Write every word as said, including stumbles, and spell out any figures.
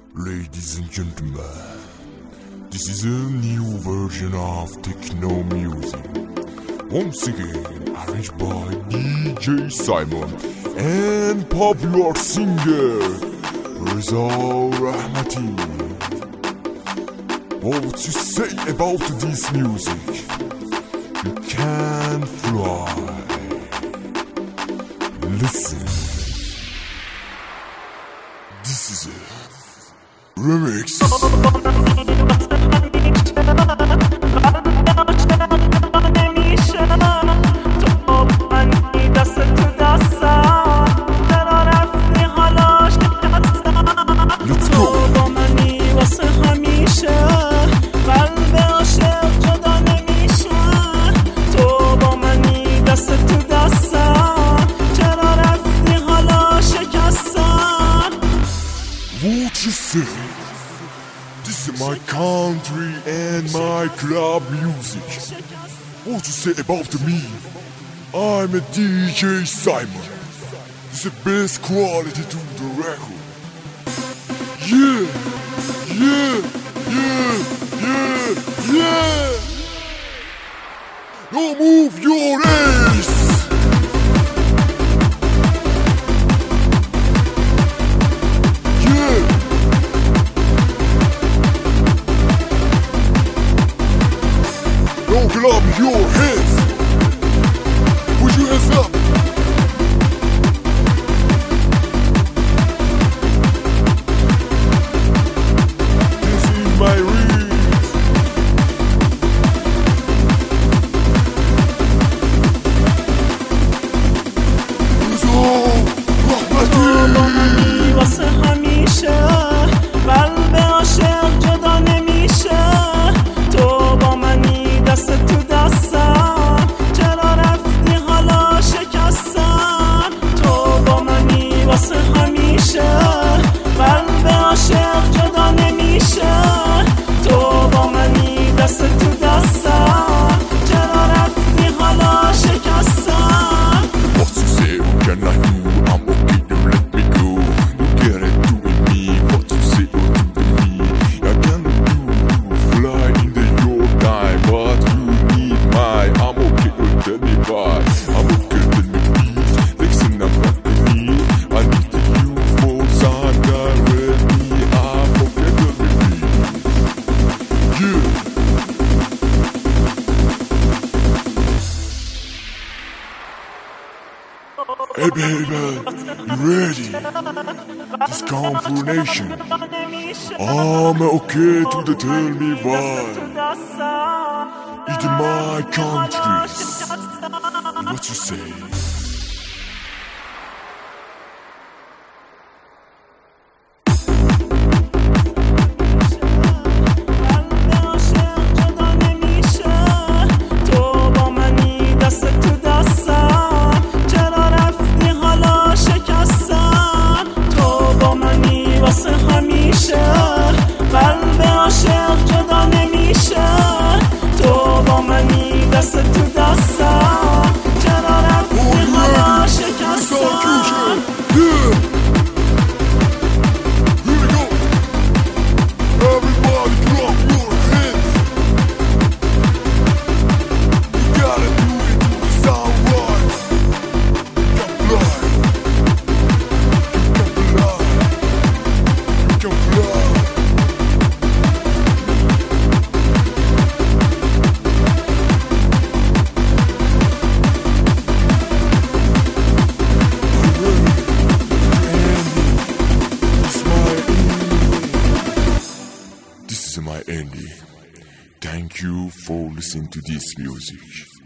Ladies and gentlemen, this is a new version of techno music. Once again, arranged by D J Simon and popular singer Reza Rahmati. What you say about this music? You can fly. Listen. This is a remix. What you say? This is my country and my club music. What you say about me? I'm a D J Simon. This is the best quality to the record. Yeah, yeah, yeah, yeah, yeah. Now move your ass. Now clap your hands. Put your hands up. This is my read. Reza Rahmati. واسه همیشه قلب عاشق جدا نمیشه. تو با منی دست تو دستم، چرا رفتی حالا شکستم. تو با منی واسه همیشه قلب عاشق جدا نمیشه. تو با منی دست تو دستم، چرا رفتی حالا شکستم. What you say? What can I do? I'm okay, don't let me go. You get it doing me. What you say? What you do me? I cannot do you fly in the your time, but you need my. I'm okay, well, tell me why. I'm okay, tell me please. Listen, I'm not the need. I need you for some guarantee. I'm okay, tell me please. Yeah. Hey baby, you ready? This confrontation. I'm okay to the tell me why. It's my country. What you say? واسه همیشه قلب عاشق جدا نمیشه. تو با منی دست تو دستم، چرا رفتی حالا شکستم. This is my ending. Thank you for listening to this music.